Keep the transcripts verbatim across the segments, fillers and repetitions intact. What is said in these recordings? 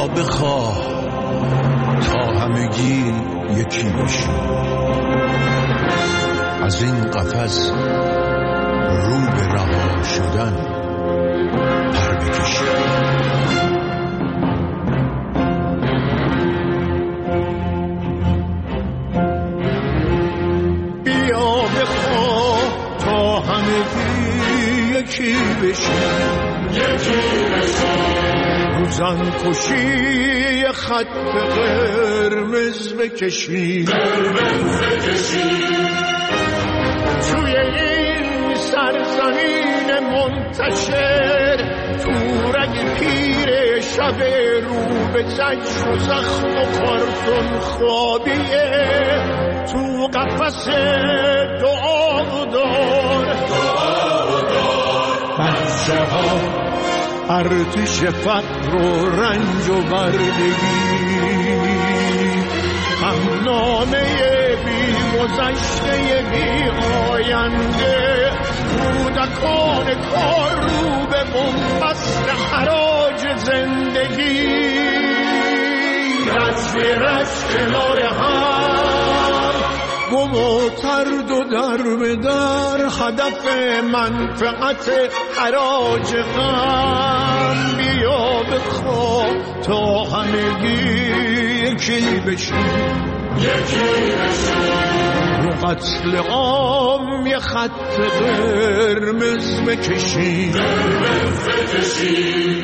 بخواه تا همگی یکی بشیم، از این قفس رو به رها شدن پر بکشیم. بیا بخواه تا همگی یکی بشیم، یکی بشیم، روزن کشی خط قرمز بکشیم، قرمز بکشیم، توی این سرزمین منتشر، تو رگ پیر شب رو به زجر و زخم و کارتون خوابیه، تو قفس دعا و دار، دعا و دار، بچه ها ارتش فقر و رنج و بردگی، هم نامه بی گذشته بی آینده، کودکان کار رو به بنبست حراج زندگی، رشت رشت کنار هم، گم و ترد و در به در، هدف منفعت حراج غم. بیا بخواه تا همگی یکی بشیم، یکی بشیم، رو قتل عام یه خط قرمز بکشیم، قرمز بکشیم.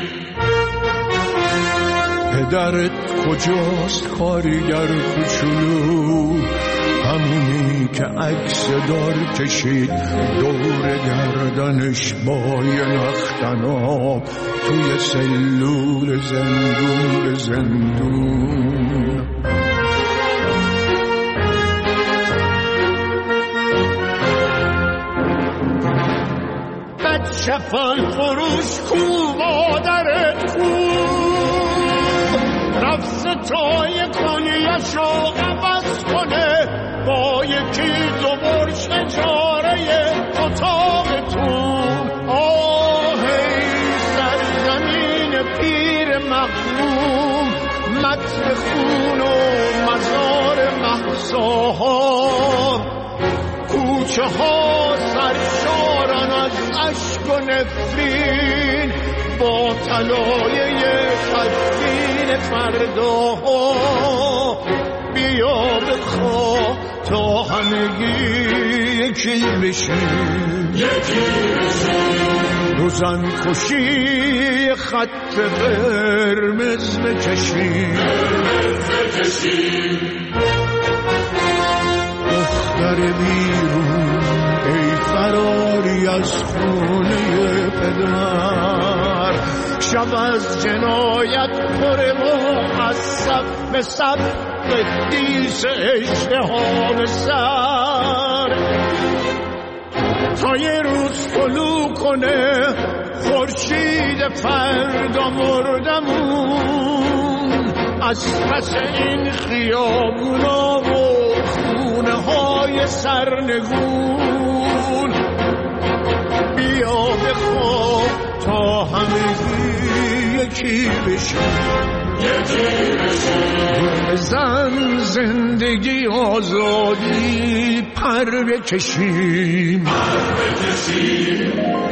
پدرت کجاست کارگر کوچولو، همونی که عکس دار کشید دور گردنش با یه نختناب توی سلول زندون زندون. بچه فال فروش کو مادرت کو، رفت ستای کنیشو عوض کنه با یکی دو برش اجاره اتاقتون. آه ای سرزمین پیر مغموم، متن خون و مزار مهساها، کوچه ها سرشارن از اشک و نفرین، با طلایه تدفین فرداها. بیا بخواه تا همگی یکی بشیم، یکی بشیم، روزن کشی خط قرمز بکشیم، قرمز بکشیم. دختر بیرون ای فراری از خونه پدر، شب از جنایت پر و از صف به صف قدیس اشتهام سر، تا یه روز طلوع کنه خورشید فردا مردمون، از پس این خیابونا و خونه های سرنگون. بیا بخواه تا همگی یکی بشیم، یکی بشیم، بزن زندگی آزادی پر بکشیم، پر بکشیم.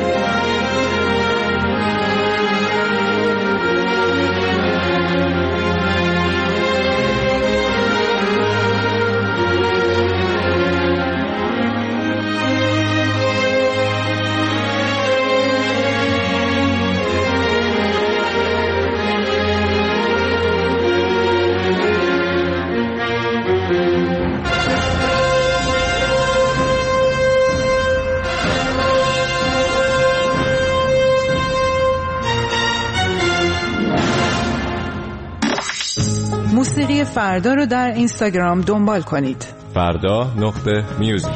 موسیقی فردا رو در اینستاگرام دنبال کنید. فردا نقطه میوزیک.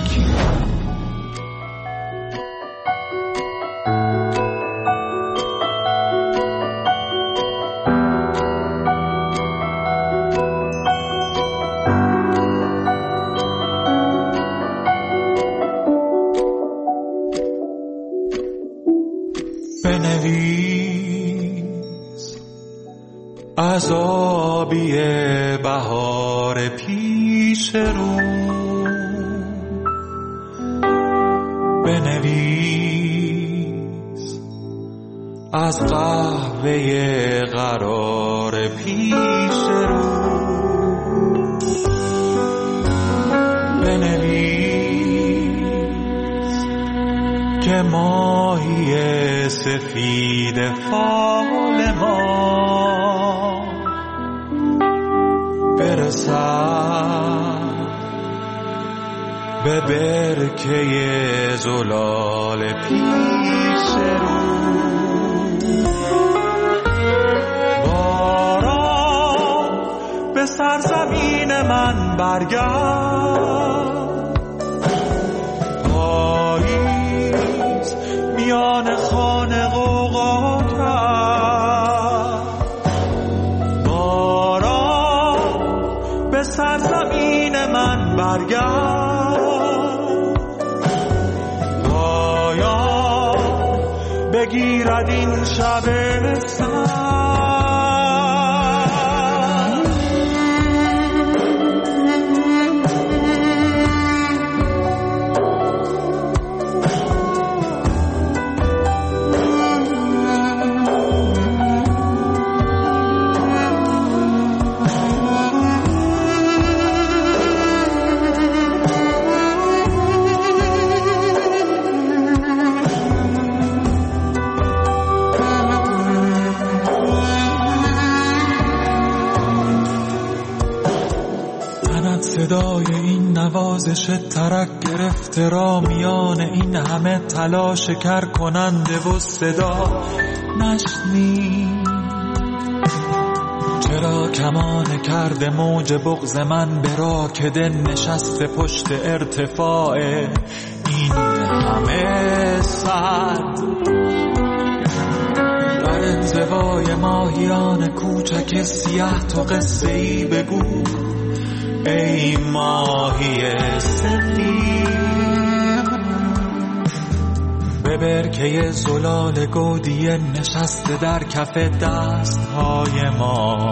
بنویس از آبی بهار پیش رو بنویس، از قهوه قرار پیش رو بنویس که ماهی سفید فال ما برسد به برکه زلال پیش رو. باران به سرزمین من برگرد، پاییز میان خانه غوغا کرد. باران به سرزمین من برگرد، پایان بگیرد این شب سرد. صدای این نوازش ترک گرفته را میان این همه تلاش کر کننده و صدا نشنید. چرا کمان کرده موج بغض من برا که دل نشسته پشت ارتفاع این همه صد؟ در انزوای ماهیان کوچک سیاه تو قصه ای بگو ای ماهی سفید، به برکه زلال گودی نشسته در کف دستهای ما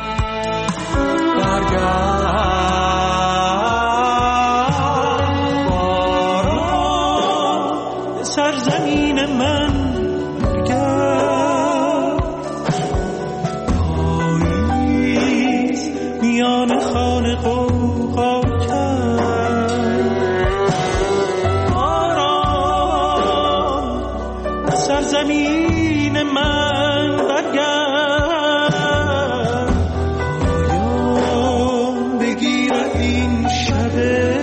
برگرد. باران به سرزمین من برگرد، پاییز میان خانه غوغا کرد. باران به سرزمین من برگرد، پایان بگیرد این شب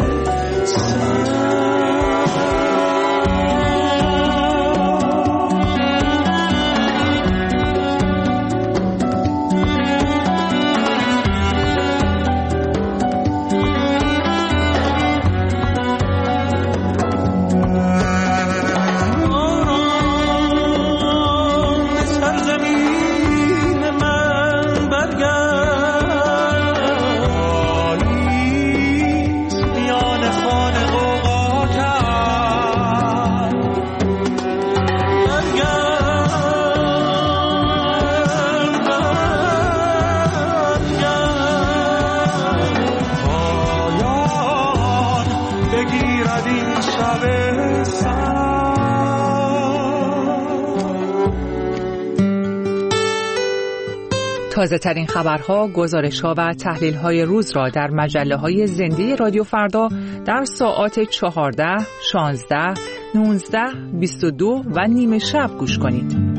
تازه ترین خبرها، گزارش‌ها و تحلیل‌های روز را در مجله‌های زنده رادیو فردا در ساعات چهارده، شانزده، نوزده، بیست و دو و نیمه شب گوش کنید.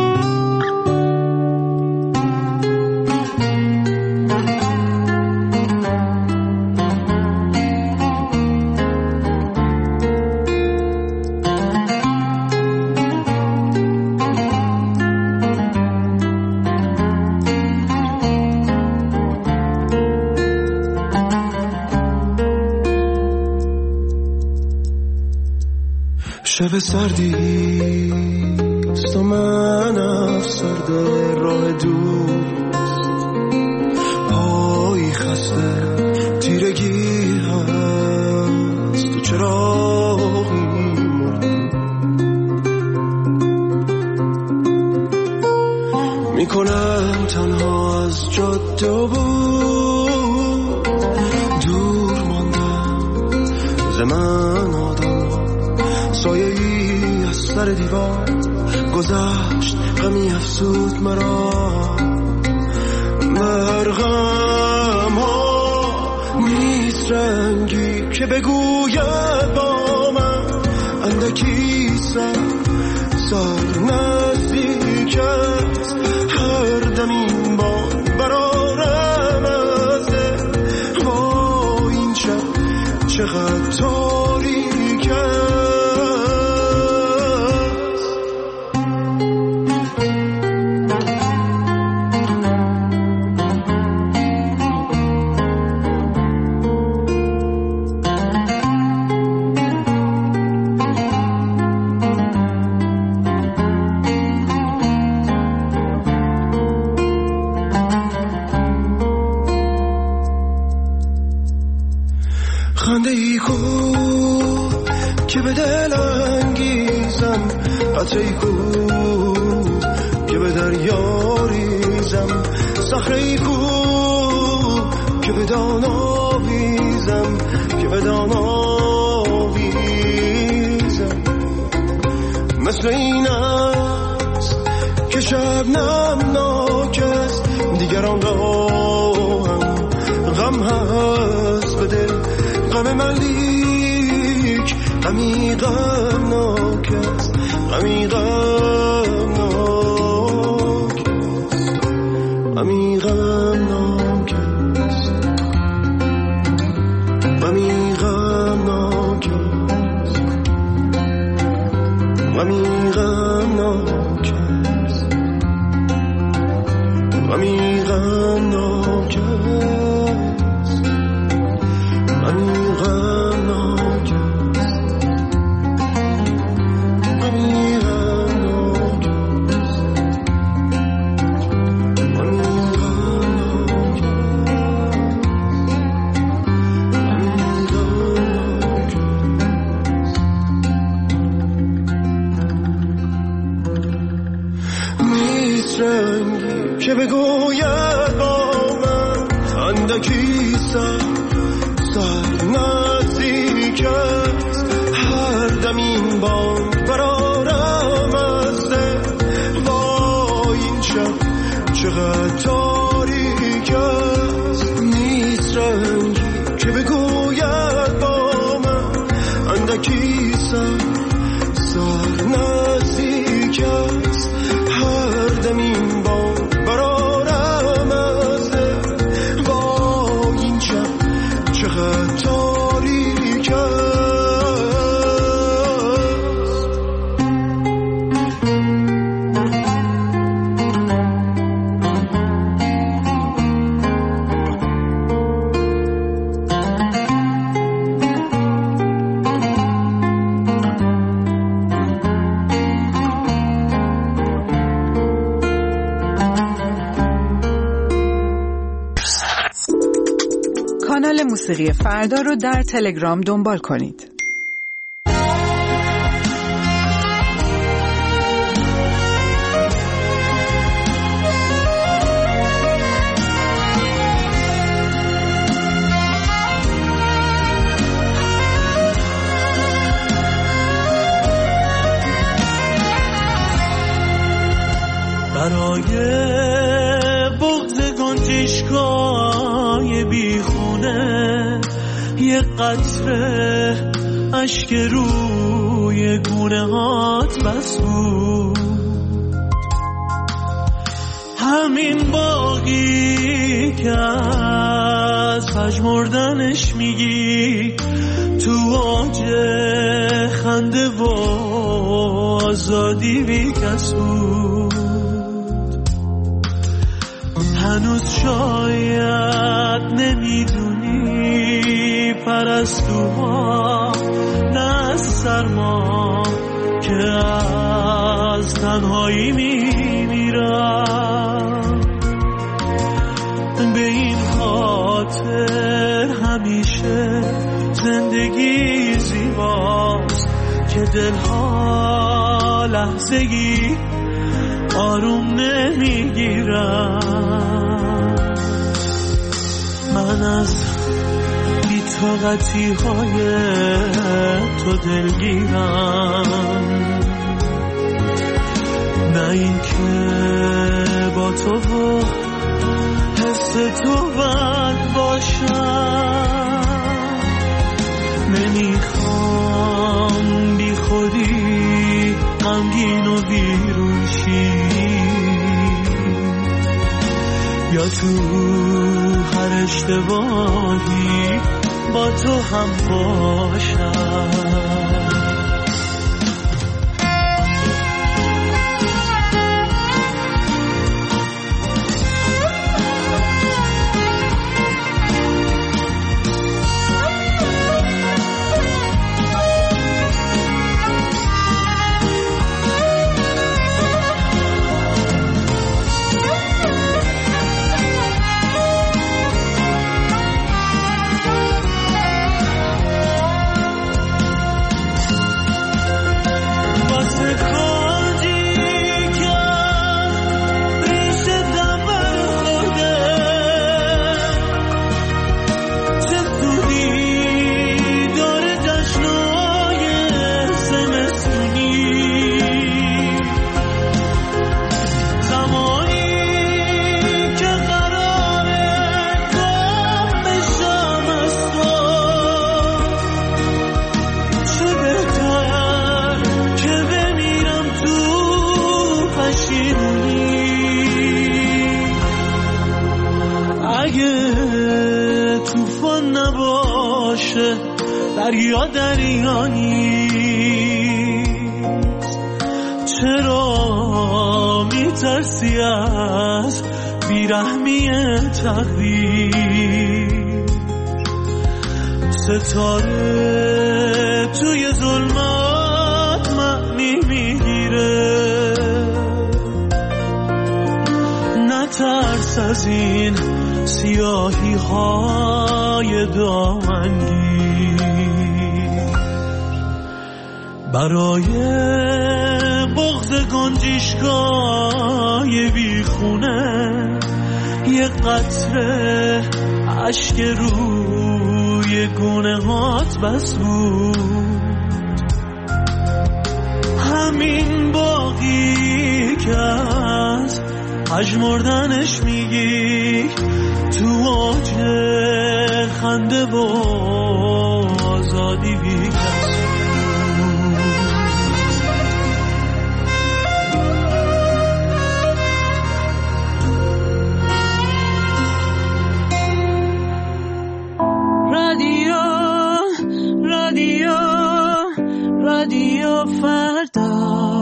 شب سردیست و من افسرده راه دوست، پایی خسته تیرگی هست و چراغی مردم میکنم تنها از جاده بود. دور ماندم ز من آدم ها، سایه ای از سر دیوار گذشت، غمی افسود مرا. مرغم ها نیست رنگی که بگوید با من، اندکی سر سر نزدیک است، هر دم این باد برارم از دل. با این شب چقدر تاریک است. خنده ای کو که به دل انگیزم، قطره ای کو که به دریا ریزم، صخره ای کو که به دان آویزم، که به دان آویزم. مثل این است که شبنم ناک است، دیگران را هم غم هست به دل. غم من لیک غمی غم ناک است، غمی غم ناک است، غمی غم ناک است، غمی غم ناک است، غمی غم ناک است، غمی غم ناک است. که بگوید با من، اندکی سر سر نزدیک است، هر دم این باد برارم از دل. با این شب چقدر تاریک است. نیست رنگی که بگوید با من، اندکی سر سر نزدیک است، هر دم این باد برارم از دل. با این شب چقدر تاریک است. کانال موسیقی فردا رو در تلگرام دنبال کنید. برای بغض گنجشکای بیخونه، یه قطره اشک روی گونه هات بس بود. همین باقی که از پژمردنش میگی، تو اوج خنده و آزادی بی کس بود. هنوز شاید نمیدونی پرستوها نه از سرما که از تنهایی میمیرم. به این خاطر همیشه زندگی زیباست که دلها تا لحظه‌ای آروم نمیگیرم. من از بی‌طاقتی های تو دلگیرم، نه این که با تو و حس تو بد باشم. نمیخوام بی خودی غمگین و بیروشی، یا تو هر اشتباهی با تو هم باشم. دریا دریا نیست، چرا میترسی از بیرحمی تقدیر؟ ستاره توی ظلمات معنی میگیره، نترس از این سیاهی های دامنگیر. برای بغض گنجشگاه بیخونه یه قطره اشک روی گونه هات بس بود، همین باقی که از پژمردنش میگی تو اوج خنده و آزادی بی‌کس. رادیو رادیو رادیو فردا.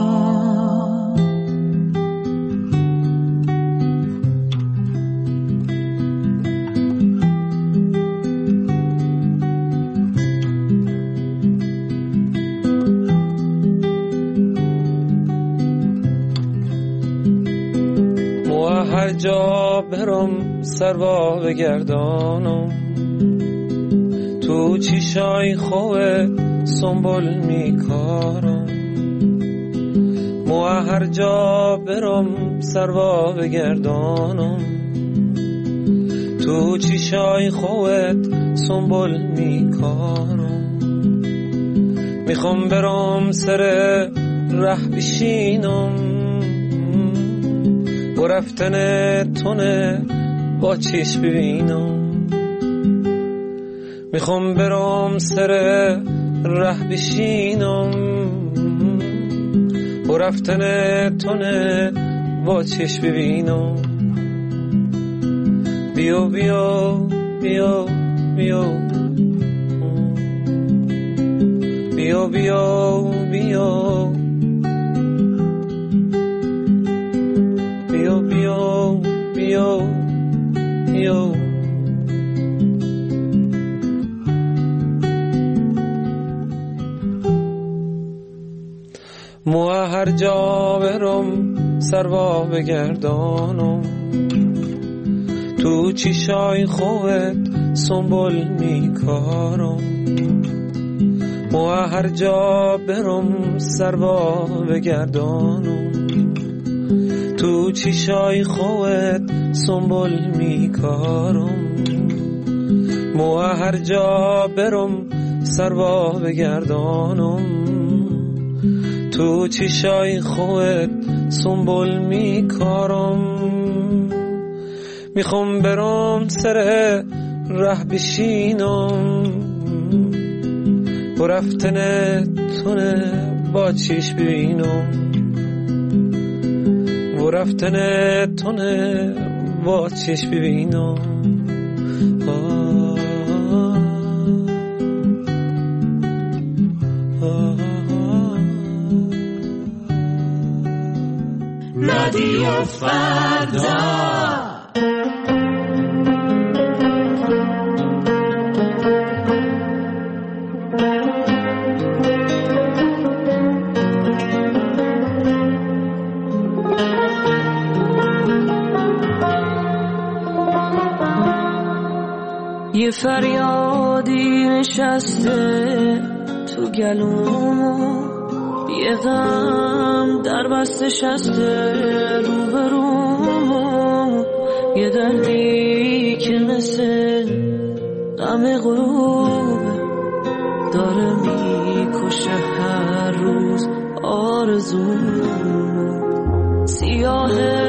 هر جا برم سروا بگردانم، تو چیشای خوه سنبول میکارم. مو هر جا برم سروا بگردانم، تو چیشای خوت سنبول میکارم. میخوام برم سر ره بشینم، و رفتن تونه با چشم ببینم. میخوام برم سر ره بشینم، و رفتن تونه با چشم ببینم. بیا بیا بیا بیا بیا بیا بیا بیا بیا بیا بیا. مو هر جا برم سروا بگردانم، تو چیشای خوت سنبول میکارم. مو هر جا برم سر با بگردانم تو چیشای خوت سنبول میکارم مو هر جا برم سر با بگردانم تو چیشای خوت سنبول میکارم میخوام برم سر ره بشینم و رفتن تونه با چیش ببینم و رفتن تونه با چیش ببینم آه آه آه رادیو فردا یه فریادی نشسته تو گلومو یه غم در بسته شسته روبرومو یه دردی که مثل غم غروبه داره میکشه هر روز آرزومو سیاه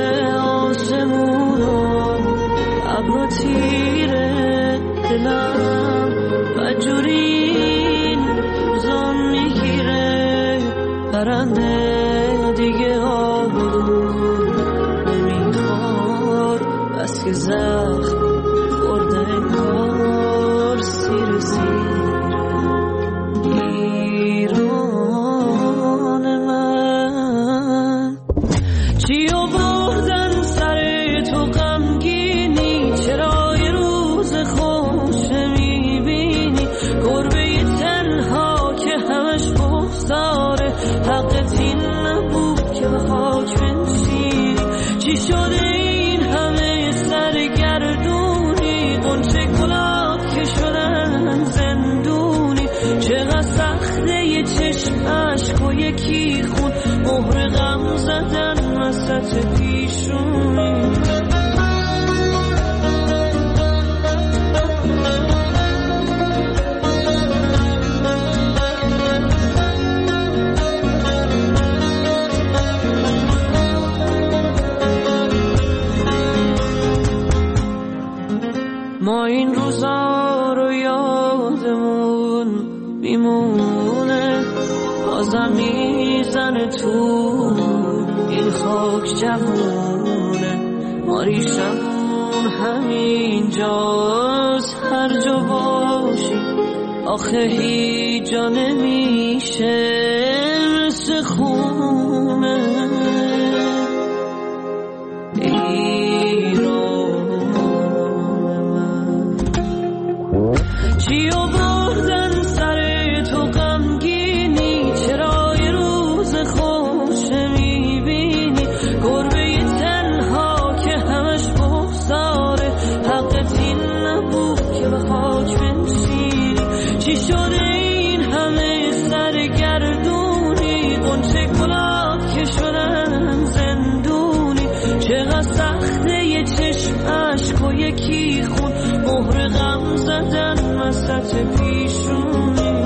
آسمونو ابرو تیره دلم بجورین روزان میگیره پرنده دیگه آبرون نمیخواد بس که زخم خورده انگار سیر سیره ایران من چیو بردن سر تو غمگینی چرا یه روز خوش نمیبینی گربه تنها که همش بغضاره حقت این نبود که به خاک بنشینی چی شده این همه سرگردونی قنچه گلاب که شدن زندونی چقدر سخته یه چشم عشق و یکی خون مهر غم زدن وسط پیشونی ما این روزا رو یادمون میمونه بازم میزنه تو این خاک جوونه ما ریشمون همین جاست هر جا باشی آخه هیچ جا نمیشه مثل خونه چیو بردن سر تو غمگینی چرا یه روز خوش نمیبینی گربه تنها که همش بغضاره حقت این نبود که به خاک بنشینی چی شده این همه سرگردونی قنچه گلاب که شدن زندونی چقدر سخته یه چشم عشق و یکی خون مهر غم زدن وسط پیشونی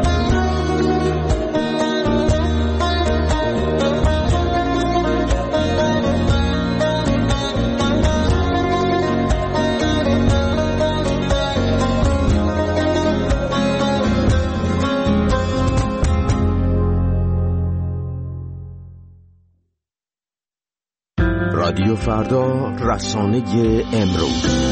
رادیو فردا، رسانه امروز.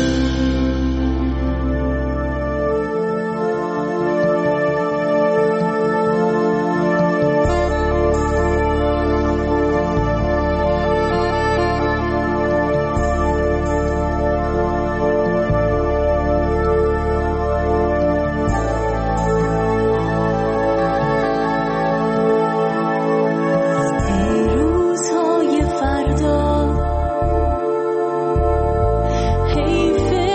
روزهای فردا حیف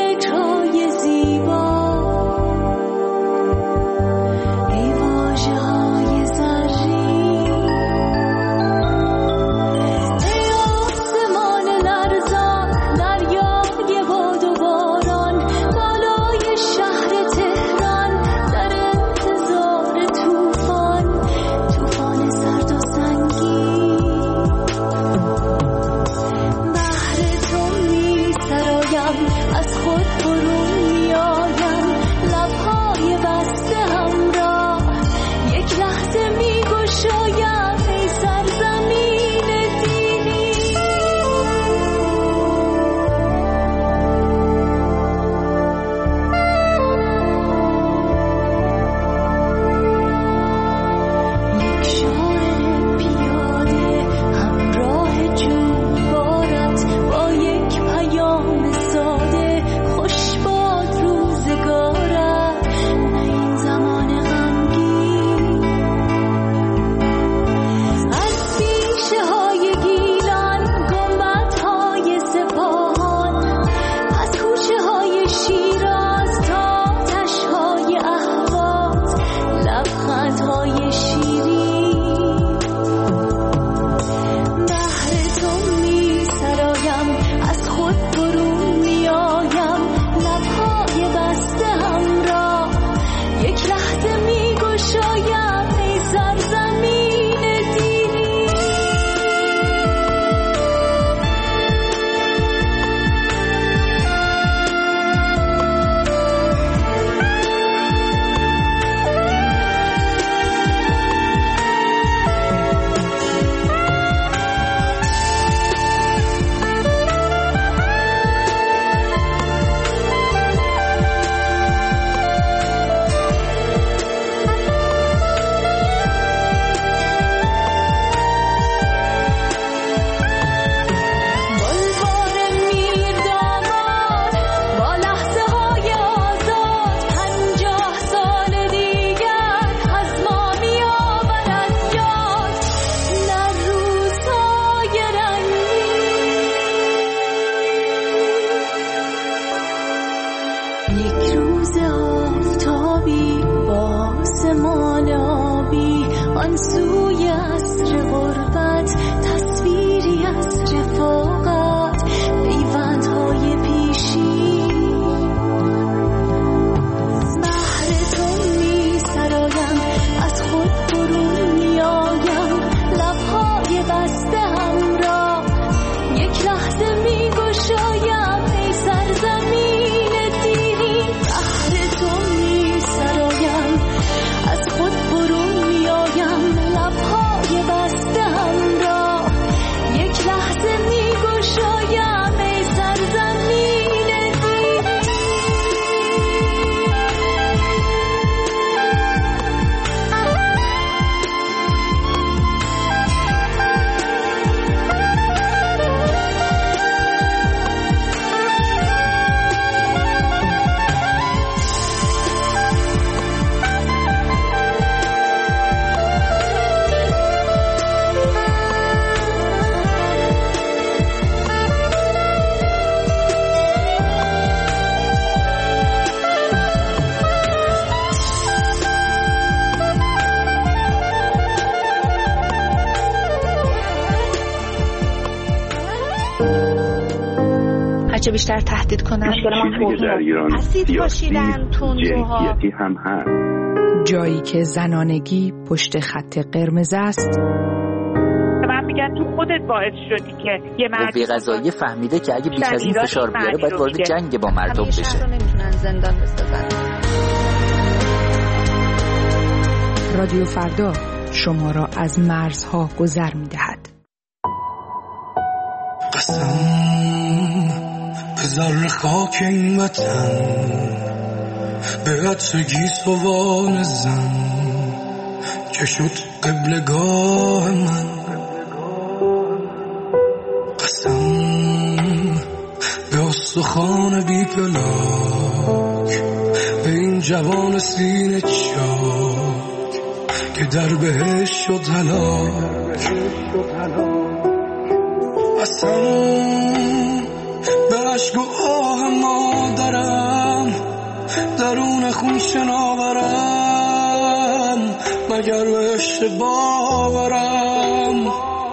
آن سوی عصر غربت تصویری از رفاقت پیوندهای پیشی بحر تو می سرایم از خود برون می آیم لبهای بسته هم را یک لحظه می گشایم ای سرزمین دیرین بحر تو می سرایم از خود برون می آیم لبهای بسته هم را یک لحظه می گشایم ای سرزمین دیرین هرچه بیشتر تهدید کنن در ایران اسید پاشیدن تندروها هم هست. جایی که زنانگی پشت خط قرمز است. من میگن تو خودت باعث شدی که یه مرد قوه قضاییه فهمیده که اگه بیش از این فشار بیاره باید وارد جنگ با مردم بشه. شهر رو نمیتونن زندان بسازن. رادیو فردا شما را از مرزها گذر میدهد. قسم به ذره خاک این وطن به عطر گیسوان زن که شد قبلگاه من قسم به استخوان بی پلاک به این جوان سینه چاک که در بهشت شد هلاک قسم به عشق و آه مادرم درون خون شناورم مگر به عشق باورم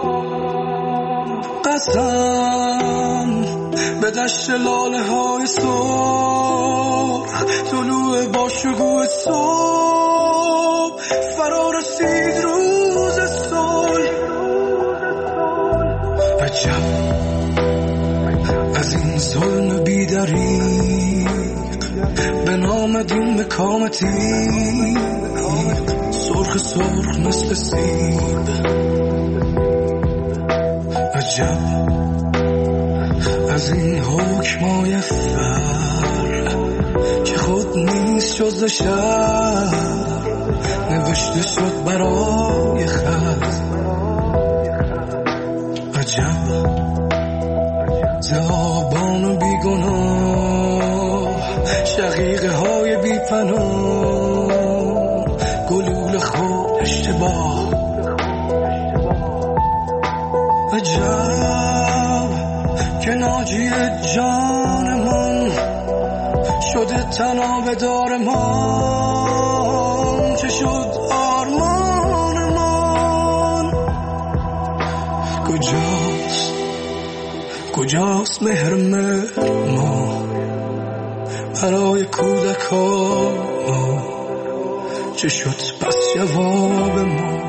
قسم به دشت لاله های سرخ طلوع با شکوه صبح فرا رسید روز صلح عجب از این ظلم بی‌دریغ به نام دین مکام تیغ سرخ سرخ مثل سیب عجب از این حکمای فر که خود نیست جز شر نوشته شد برای خط عجب زبان بیگناه شقیقه های بی پناه گلول خود اشتباه عجب که ناجی جان من شده تناب دار من چه شد آرمان من کجاست کجاست مهر مهر ما برای کودکان ما چه شد پس جواب ما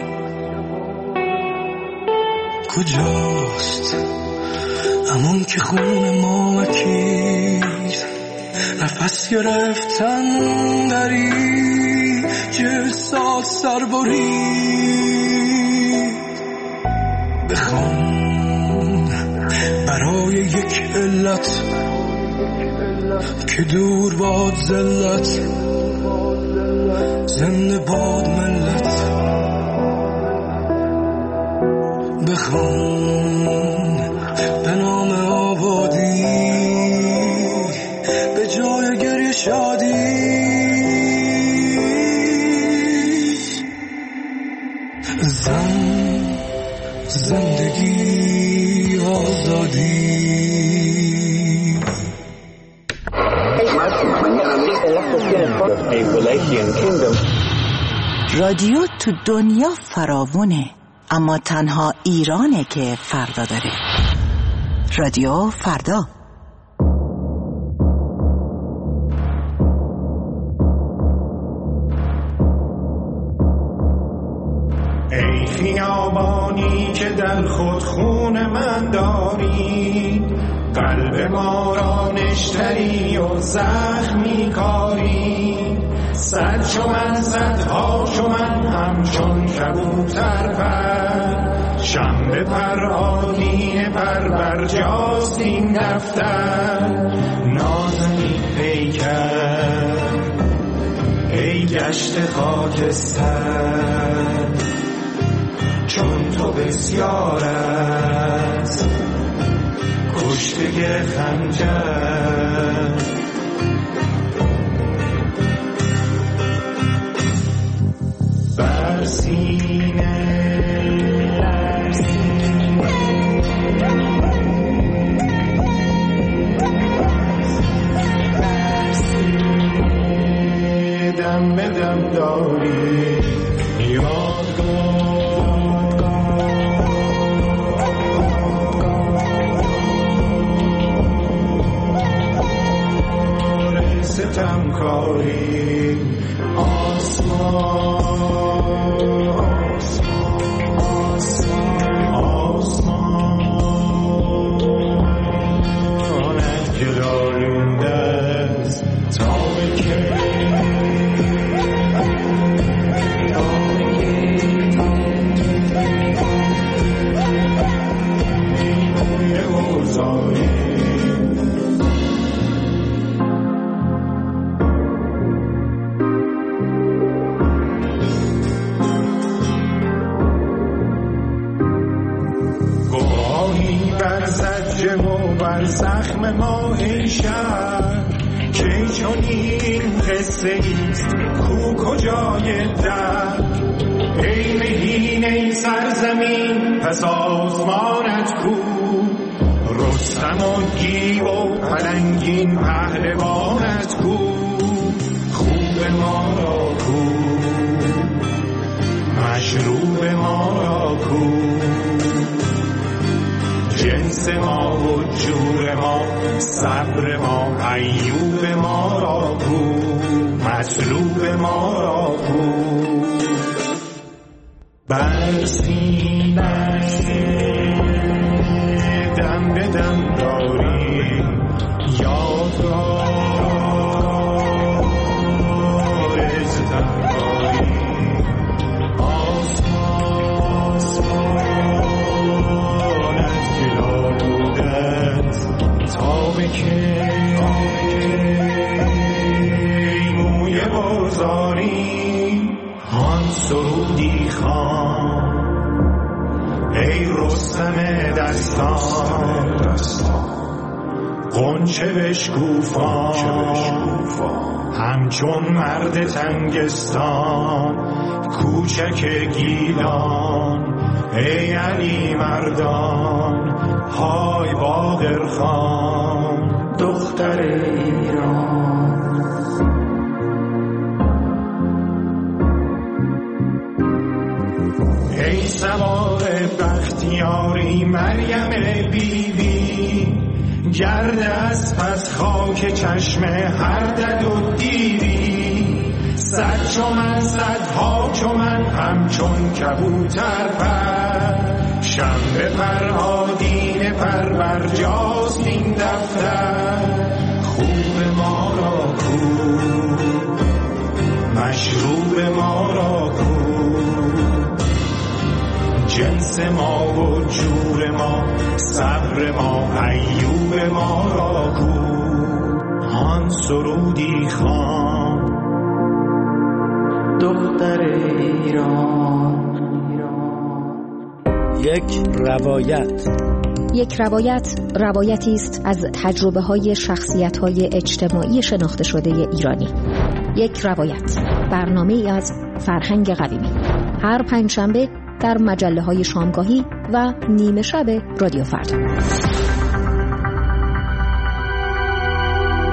کجاست همون که خون ما اکید نفس گرفتن دری که سال سر برید بخوان برای یک علت که دور باد ذلت زنده باد ملت بخوان به نام آبادی به جای گریه شادی زن زندگی آزادی رادیو تو دنیا فراوونه، اما تنها ایرانه که فردا داره. رادیو فردا. ای خیابانی که در خود خون من داری، قلب ما را نشتری و زخمی کاری. صد چو من صدها چو من همچون کبوتر پر، شنبه پر آدینه پر برجاست این دفتر. نازنین پیکر ای گشت خاکستر، چون تو بسیار است کشته خنجر. بر سینه دم به دم داری یادگار ستمکاری. آسمان بر زخم ما ای شهر که چون این قصه ایست کو کجای در. ای مهین ای سرزمین پس آسمانت کو، رستم و گیو و پلنگین پهلوانت کو. خوب ما را کو مشروب ما را کو، جنس ما و جور ما صبر ما ایوب ما را کو، مطلوب ما را کو. بر سینه دم به دم داری یادگار ستمکاری. ای موی بازاری هان سرودی خان، ای رستم دستان غنچه بشکوفان. همچون مرد تنگستان کوچک گیلان، ای علی مردان های باقر خان دختر ایران. ای سوار بختیاری مریم بیبی، گرد از پس خاک چشم هر دد و دیوی. صد چو من صدها چو من همچون کبوتر پر، شنبه پر آدینه پر برجاست این دفتر. خوب ما را کو مشروب ما را کو، جنس ما و جور ما صبر ما ایوب ما را کو. آن سرودی خان دختر ایران. یک روایت یک روایت روایتی است از تجربه های شخصیت های اجتماعی شناخته شده ایرانی. یک روایت برنامه ای از فرهنگ قویمی، هر پنجشنبه در مجله های شامگاهی و نیمه شب رادیو فردا.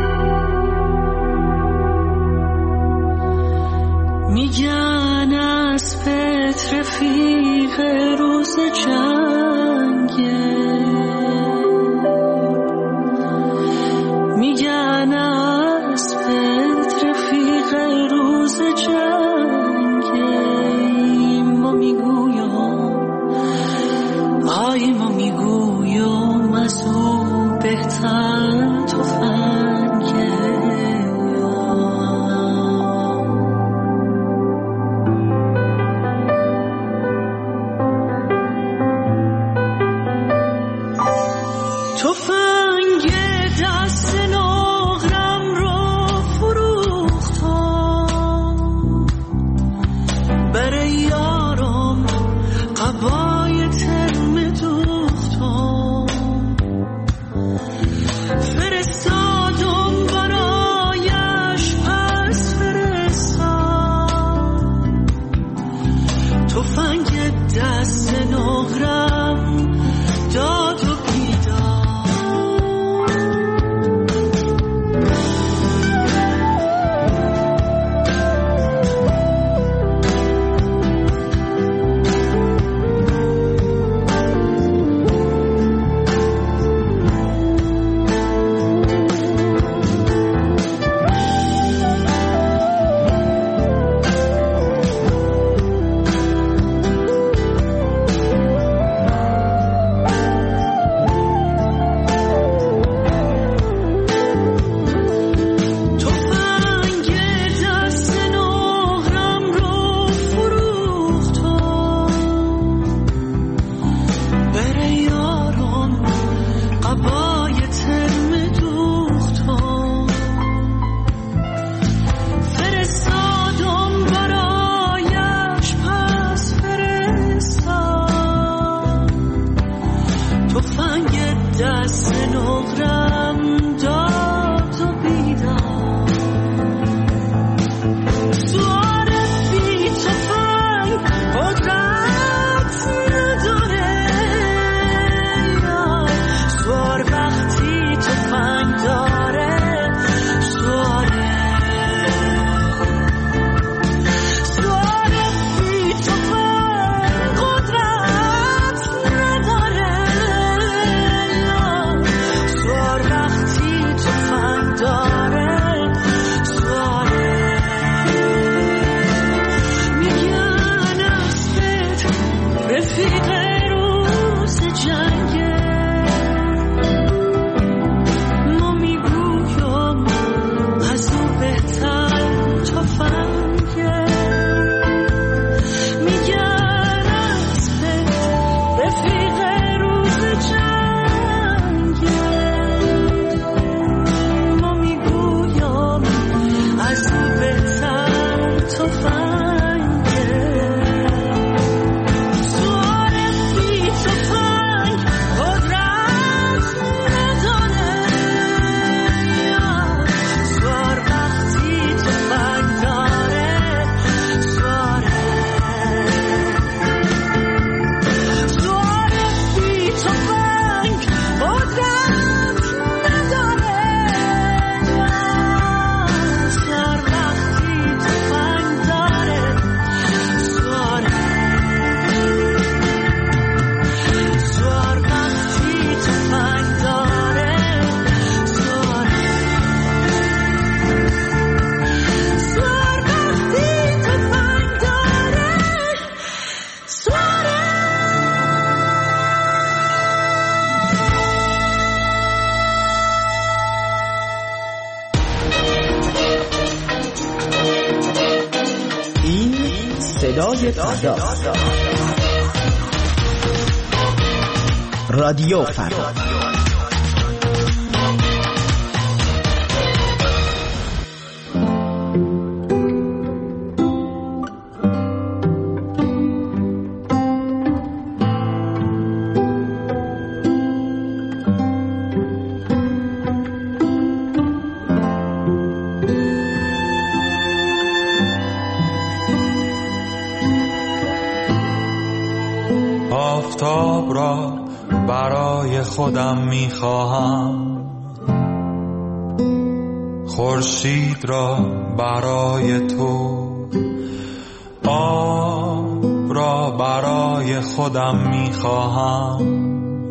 میگن اسبت رفیق روز جنگه، میگن اسبت رفیق روز جنگه، ما میگویم آی ما میگویم از او بهتر تفنگه. تفنگ دست نقرم رو فروختم، برای یارم قبای ترم دوختم، فرستادم برایش پس فرستم. تفنگ دست نقرم داد و صدای فردا، رادیو فردا. آفتاب را برای خودم میخواهم، خورشید را برای تو، آفتاب را برای خودم میخواهم،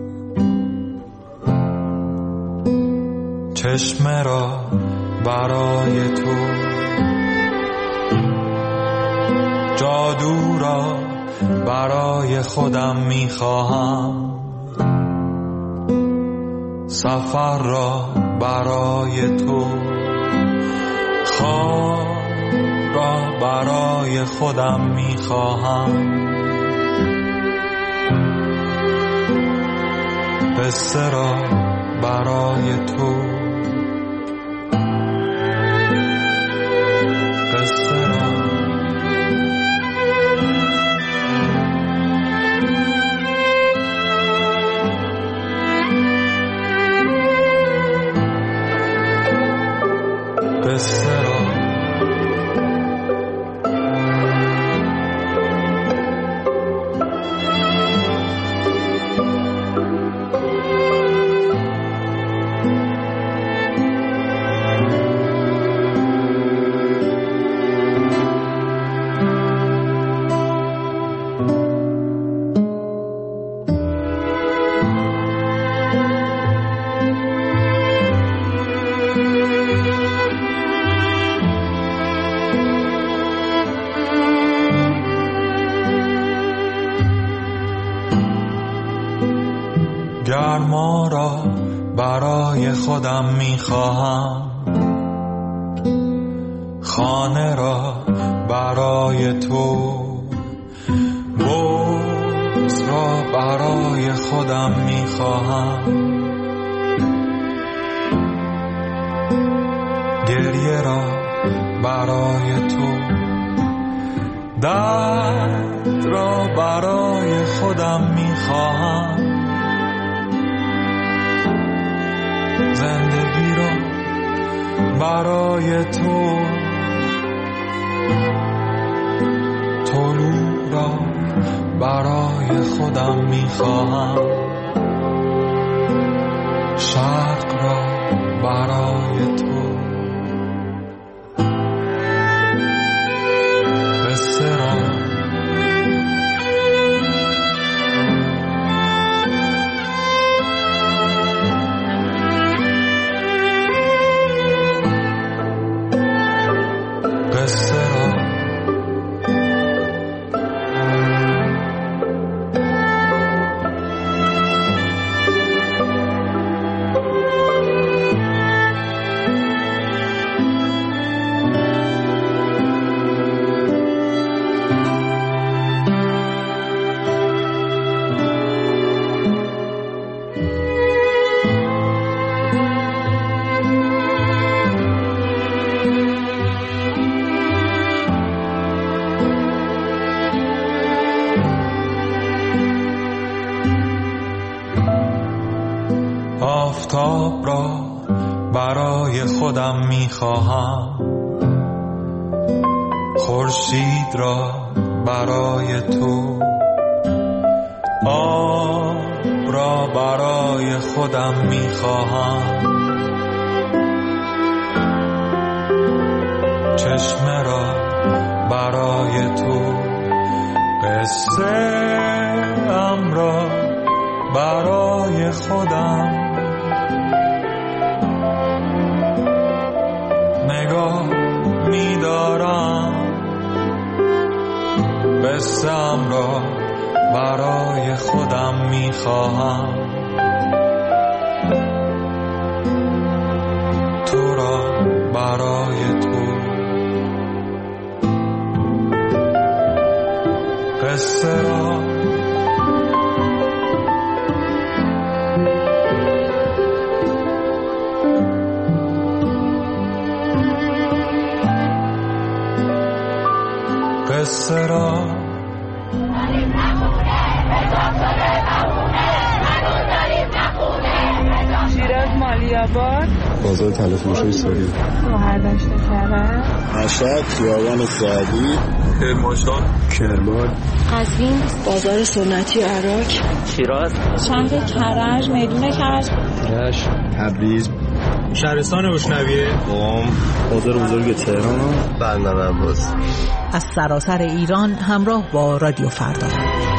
چشمه را برای تو، جادو را برای خودم میخواهم، سفر را برای تو، خواب را برای خودم میخواهم، قصه را برای تو، قصه را قصه را گرما را برای خودم میخواهم، خانه را برای تو، بغض را برای خودم میخواهم، گریه را برای تو، درد را برای خودم میخواهم، زندگی را برای تو، طلوع را برای خودم میخواهم، شرق را برای تو، قصه را آفتاب را برای خودم میخواهم، خورشید را برای تو، آب را برای خودم میخواهم، چشمه را برای تو، قصه ام را برای خودم، نگاه می‌دارم قصه‌ام را برای خودم می‌خواهم، تو را برای تو، قصه را قصه را شیراز مالیات خیابان، بازار تلفروشی سوری، مهردشت کرد، مشهد، خیابان سعدی، کرمانشاه، کرمان، قزوین، بازار سنتی عراق، شیراز، شهر کرج، میدون کرج، رشت، تبریز، شهرستان اشنویه، قم، بازار بزرگ تهران، بندرعباس. از سراسر ایران همراه با رادیو فردا.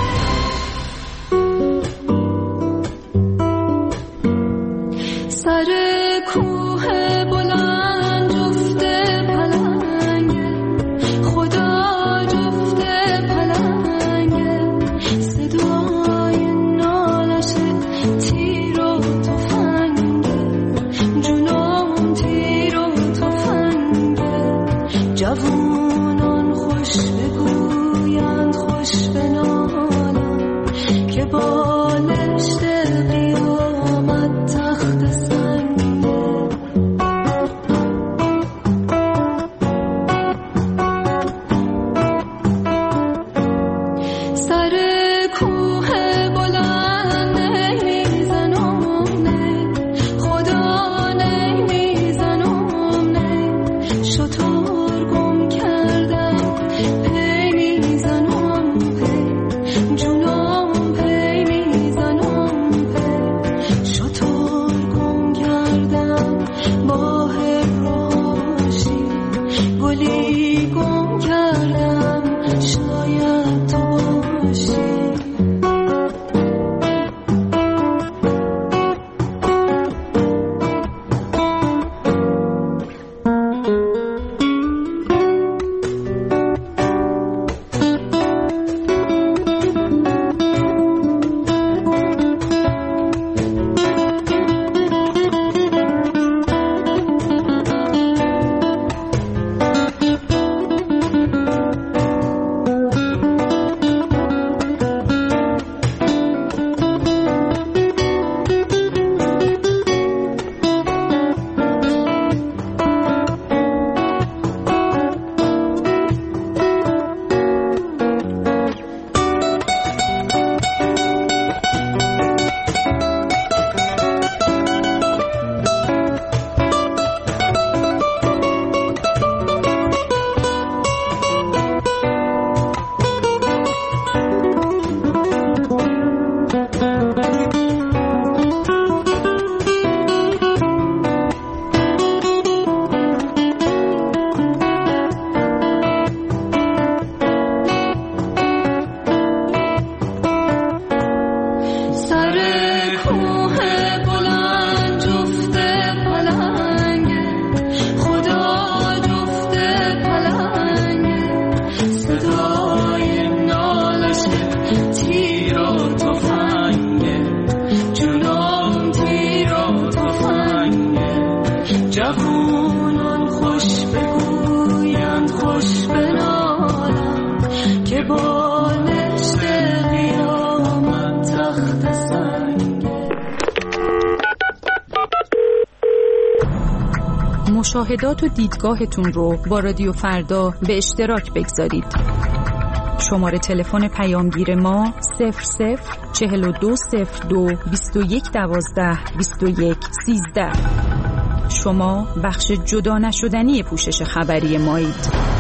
سر کوه بلند جفت پلنگه، خدا جفت پلنگه، صدای نالش تیر و تفنگه، جنون تیر و تفنگه، جوانان خوش بگویند خوش بنالند که بالشت قیامت تخت سنگه. سر کوه بلند نمیزنم، خدا نمیزنم، شطور گم کردم پی میزنم، پی جونم پی میزنم، پی شطور گم کردم با هراشی، گلی گم کردم شاید تو باشی. مشاهدات و دیدگاهتون رو با رادیو فردا به اشتراک بگذارید. شماره تلفن پیامگیر ما صفر صفر چهل و دو صفر دو بیست و یک دوازده بیست و یک سیزده. شما بخش جدا نشدنی پوشش خبری مایید.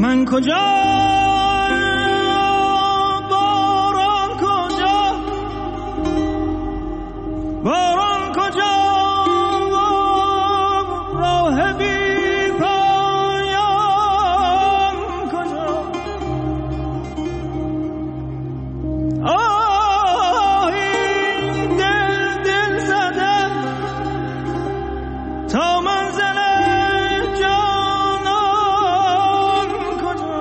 من کجا باران کجا باران کجا راه بی پایان کجا آهی دل دل زدم تا منزل جانان کجا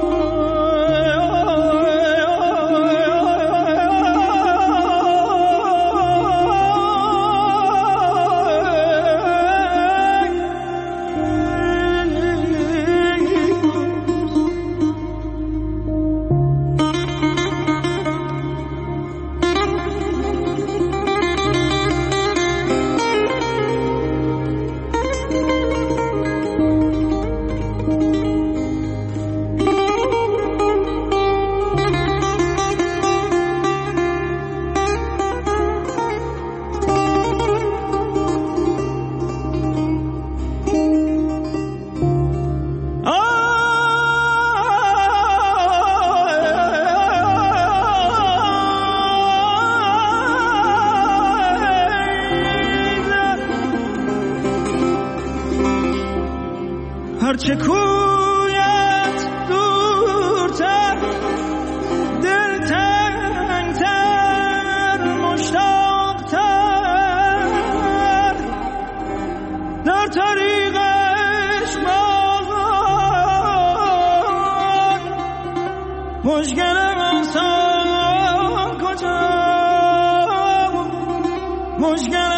هرچه کویت دورتر دل تنگتر مشتاقتر در طریقش بازان مشکلم انسان کجا مشکل